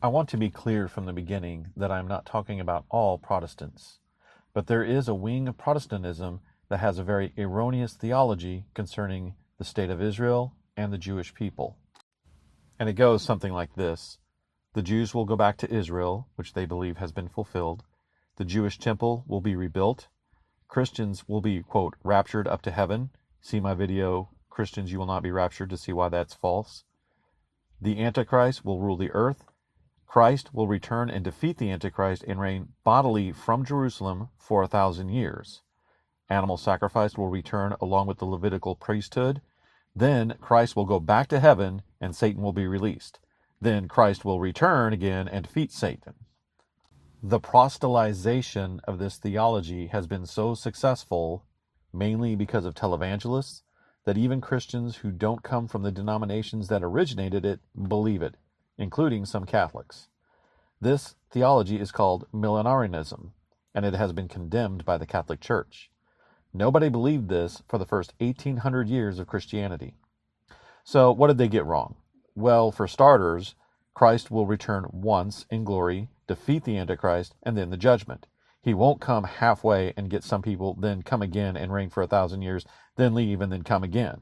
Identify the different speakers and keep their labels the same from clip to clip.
Speaker 1: I want to be clear from the beginning that I am not talking about all Protestants, but there is a wing of Protestantism that has a very erroneous theology concerning the state of Israel and the Jewish people. And it goes something like this. The Jews will go back to Israel, which they believe has been fulfilled. The Jewish temple will be rebuilt. Christians will be, quote, raptured up to heaven. See my video, Christians, you will not be raptured, to see why that's false. The Antichrist will rule the earth. Christ will return and defeat the Antichrist and reign bodily from Jerusalem for 1,000 years. Animal sacrifice will return along with the Levitical priesthood. Then Christ will go back to heaven and Satan will be released. Then Christ will return again and defeat Satan. The proselytization of this theology has been so successful, mainly because of televangelists, that even Christians who don't come from the denominations that originated it believe it, including some Catholics. This theology is called millenarianism, and it has been condemned by the Catholic Church. Nobody believed this for the first 1,800 years of Christianity. So what did they get wrong? Well, for starters, Christ will return once in glory, defeat the Antichrist, and then the judgment. He won't come halfway and get some people, then come again and reign for 1,000 years, then leave and then come again.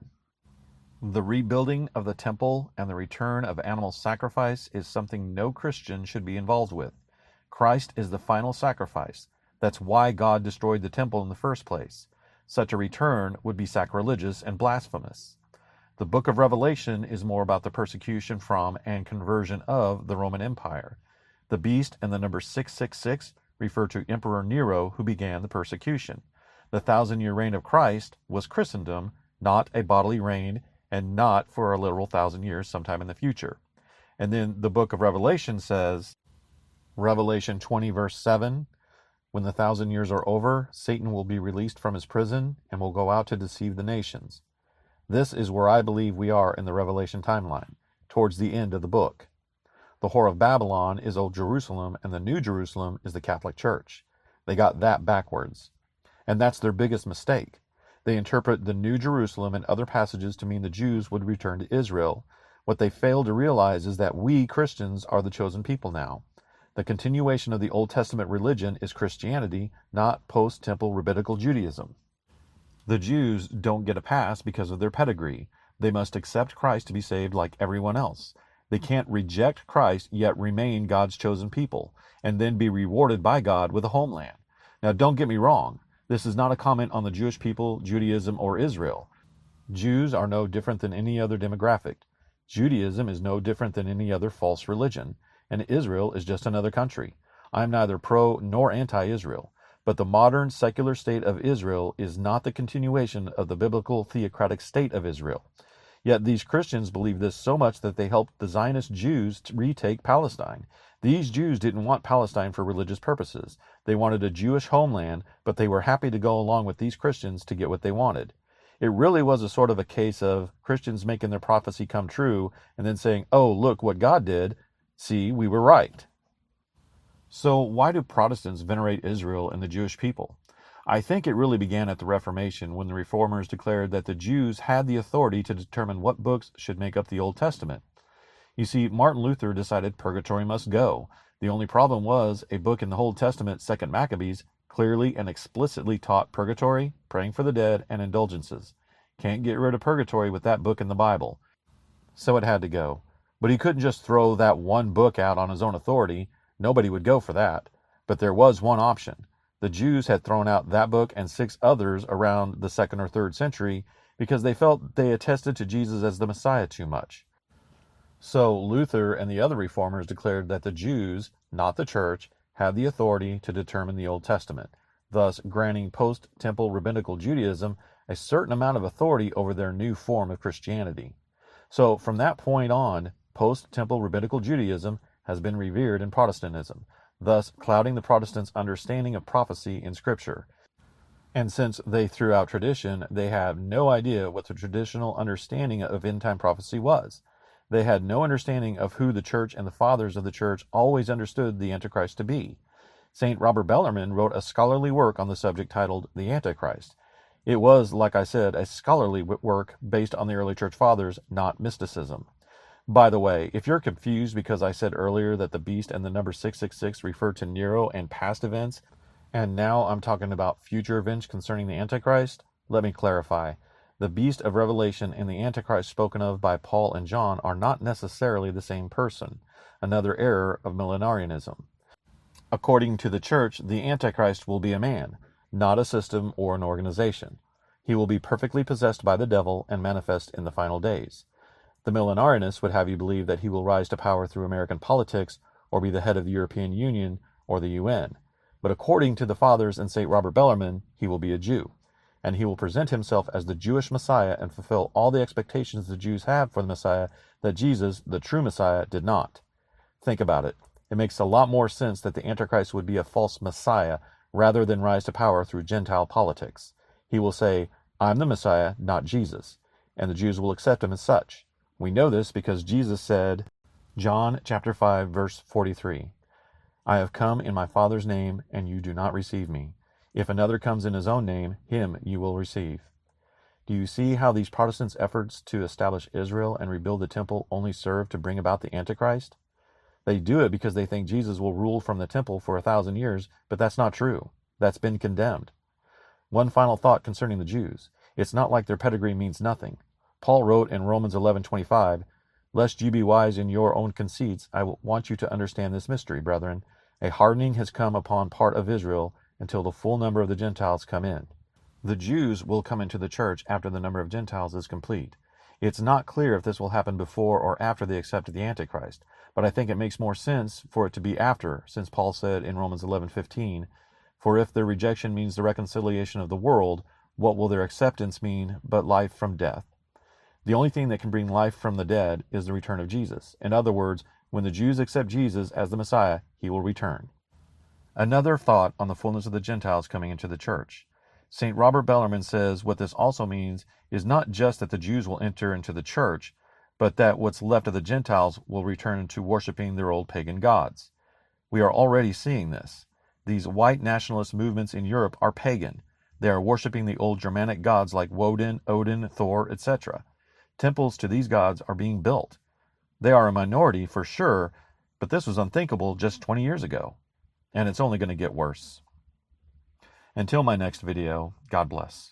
Speaker 1: The rebuilding of the temple and the return of animal sacrifice is something no Christian should be involved with. Christ is the final sacrifice. That's why God destroyed the temple in the first place. Such a return would be sacrilegious and blasphemous. The book of Revelation is more about the persecution from and conversion of the Roman Empire. The beast and the number 666 refer to Emperor Nero, who began the persecution. The 1,000-year reign of Christ was Christendom, not a bodily reign, and not for a literal 1,000 years sometime in the future. And then the book of Revelation says, Revelation 20 verse 7, when the 1,000 years are over, Satan will be released from his prison and will go out to deceive the nations. This is where I believe we are in the Revelation timeline, towards the end of the book. The Whore of Babylon is Old Jerusalem, and the New Jerusalem is the Catholic Church. They got that backwards. And that's their biggest mistake. They interpret the New Jerusalem and other passages to mean the Jews would return to Israel. What they fail to realize is that we Christians are the chosen people now. The continuation of the Old Testament religion is Christianity, not post-temple rabbinical Judaism. The Jews don't get a pass because of their pedigree. They must accept Christ to be saved like everyone else. They can't reject Christ yet remain God's chosen people and then be rewarded by God with a homeland. Now, don't get me wrong. This is not a comment on the Jewish people, Judaism, or Israel. Jews are no different than any other demographic. Judaism is no different than any other false religion, and Israel is just another country. I am neither pro nor anti-Israel, but the modern secular state of Israel is not the continuation of the biblical theocratic state of Israel. Yet these Christians believe this so much that they helped the Zionist Jews to retake Palestine. These Jews didn't want Palestine for religious purposes. They wanted a Jewish homeland, but they were happy to go along with these Christians to get what they wanted. It really was a sort of a case of Christians making their prophecy come true and then saying, oh, look what God did. See, we were right. So why do Protestants venerate Israel and the Jewish people? I think it really began at the Reformation when the Reformers declared that the Jews had the authority to determine what books should make up the Old Testament. You see, Martin Luther decided purgatory must go. The only problem was a book in the Old Testament, 2 Maccabees, clearly and explicitly taught purgatory, praying for the dead, and indulgences. Can't get rid of purgatory with that book in the Bible. So it had to go. But he couldn't just throw that one book out on his own authority. Nobody would go for that. But there was one option. The Jews had thrown out that book and 6 others around the 2nd or 3rd century because they felt they attested to Jesus as the Messiah too much. So Luther and the other reformers declared that the Jews, not the church, had the authority to determine the Old Testament, thus granting post-temple rabbinical Judaism a certain amount of authority over their new form of Christianity. So from that point on, post-temple rabbinical Judaism has been revered in Protestantism, thus clouding the Protestants' understanding of prophecy in Scripture. And since they threw out tradition, they have no idea what the traditional understanding of end-time prophecy was. They had no understanding of who the church and the fathers of the church always understood the Antichrist to be. St. Robert Bellarmine wrote a scholarly work on the subject titled The Antichrist. It was, like I said, a scholarly work based on the early church fathers, not mysticism. By the way, if you're confused because I said earlier that the beast and the number 666 refer to Nero and past events, and now I'm talking about future events concerning the Antichrist, let me clarify. The beast of Revelation and the Antichrist spoken of by Paul and John are not necessarily the same person, another error of millenarianism. According to the church, the Antichrist will be a man, not a system or an organization. He will be perfectly possessed by the devil and manifest in the final days. The millenarianists would have you believe that he will rise to power through American politics or be the head of the European Union or the UN. But according to the Fathers and St. Robert Bellarmine, he will be a Jew, and he will present himself as the Jewish Messiah and fulfill all the expectations the Jews have for the Messiah that Jesus, the true Messiah, did not. Think about it. It makes a lot more sense that the Antichrist would be a false Messiah rather than rise to power through Gentile politics. He will say, "I'm the Messiah, not Jesus," and the Jews will accept him as such. We know this because Jesus said, John chapter 5, verse 43, "I have come in my Father's name, and you do not receive me. If another comes in his own name, him you will receive." Do you see how these Protestants' efforts to establish Israel and rebuild the temple only serve to bring about the Antichrist? They do it because they think Jesus will rule from the temple for 1,000 years, but that's not true. That's been condemned. One final thought concerning the Jews. It's not like their pedigree means nothing. Paul wrote in Romans 11:25, "Lest you be wise in your own conceits, I want you to understand this mystery, brethren. A hardening has come upon part of Israel until the full number of the Gentiles come in." The Jews will come into the church after the number of Gentiles is complete. It's not clear if this will happen before or after they accept the Antichrist, but I think it makes more sense for it to be after, since Paul said in Romans 11:15, "For if their rejection means the reconciliation of the world, what will their acceptance mean but life from death?" The only thing that can bring life from the dead is the return of Jesus. In other words, when the Jews accept Jesus as the Messiah, he will return. Another thought on the fullness of the Gentiles coming into the church. St. Robert Bellarmine says what this also means is not just that the Jews will enter into the church, but that what's left of the Gentiles will return to worshiping their old pagan gods. We are already seeing this. These white nationalist movements in Europe are pagan. They are worshiping the old Germanic gods like Woden, Odin, Thor, etc. Temples to these gods are being built. They are a minority for sure, but this was unthinkable just 20 years ago. And it's only going to get worse. Until my next video, God bless.